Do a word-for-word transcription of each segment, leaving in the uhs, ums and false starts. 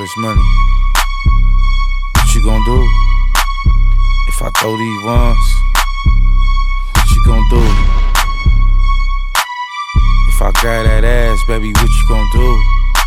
this money, what you gon' do? If I throw these ones, what you gon' do? If I grab that ass, baby, what you gon' do?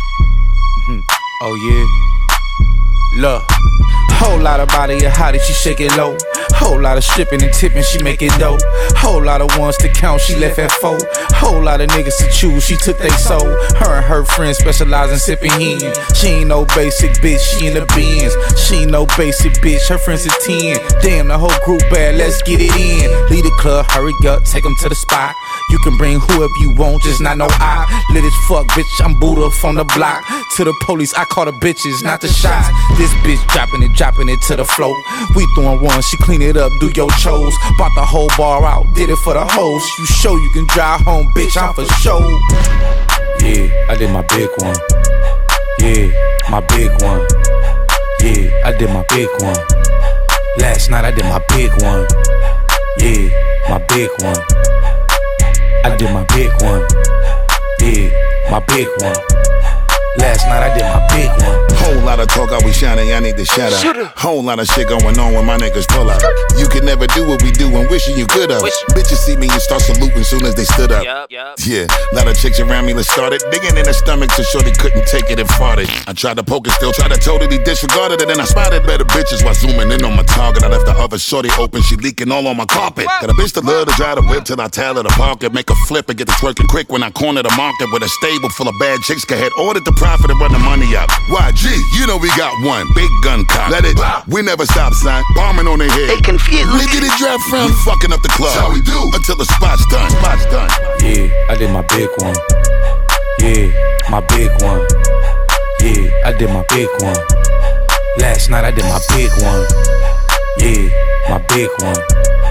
Oh yeah, look. Whole lot of body of hottie, she shake it low. Whole lot of stripping and tipping, she make it dope. Whole lot of ones to count, she left at four. Whole lot of niggas to choose, she took they soul. Her and her friends specialize in sipping hen. She ain't no basic bitch, she in the Benz. She ain't no basic bitch, her friends is ten. Damn, the whole group bad, let's get it in. Lead the club, hurry up, take them to the spot. You can bring whoever you want, just not no I. Lit as fuck, bitch, I'm Buddha from the block. To the police, I call the bitches, not the shots. This bitch dropping it, dropping it to the floor. We throwing one, she clean it up, do your chores. Bought the whole bar out, did it for the hoes. You show you can drive home, bitch, I'm for show. Yeah, I did my big one. Yeah, my big one. Yeah, I did my big one. Last night I did my big one. Yeah, my big one. I did my big one. Yeah, my big one. Last night I did my big one. Whole lot of talk, I we shining, I need to shut up. Whole lot of shit going on when my niggas pull up. You could never do what we do and wishing you could have. Bitches see me and start saluting soon as they stood up. Yep, yep. Yeah, lot of chicks around me that started digging in her stomach so sure they couldn't take it and farted. I tried to poke it, still tried to totally disregard it. And then I spotted better bitches while zooming in on my target. I left the other shorty open, she leaking all on my carpet. Got a bitch that love to drive the whip till I tell her to park it. Make her flip and get to twerking quick when I corner the market. With a stable full of bad chicks, go ahead, ordered the profit and run the money up. Y G, you know we got one big gun cock. Let it, we never stop, son. Bombing on their head. They confused. Look at it drop from. We fucking up the club. That's how we do until the spot's done. Spot's done. Yeah, I did my big one. Yeah, my big one. Yeah, I did my big one. Last night I did my big one. Yeah, my big one.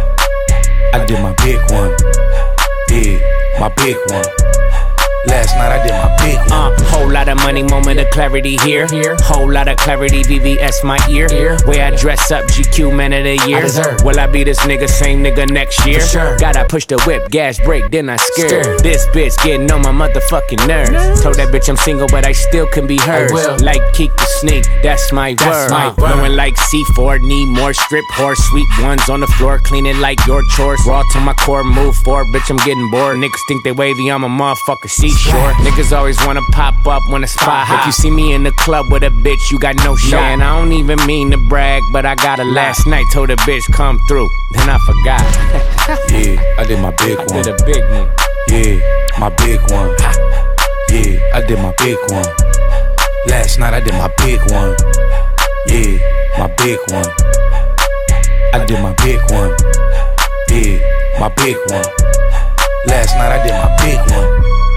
I did my big one. Yeah, my big one. Last night I did my big one. Uh, whole lot of money, moment of clarity here. here. Whole lot of clarity, V V S my ear. Here. Way I dress up, G Q man of the year. I Will I be this nigga, same nigga next year? Sure. Gotta push the whip, gas brake, then I scared. Scared. This bitch getting on my motherfucking nerves. nerves. Told that bitch I'm single, but I still can be hers. Like Keek the Sneak, that's my that's word. My uh, Blowing like C four, need more strip horse. Sweet ones on the floor, cleaning like your chores. Raw to my core, move forward, bitch I'm getting bored. Niggas think they wavy, I'm a motherfucker, see short. Niggas always wanna pop up when the spot hot. If you see me in the club with a bitch, you got no shot. And I don't even mean to brag, but I got a last night. Told a bitch come through, then I forgot. Yeah, I did my big I one. did a big one. Yeah, my big one. Yeah, I did my big one. Last night I did my big one. Yeah, my big one. I did my big one. Yeah, my big one. Last night I did my big one.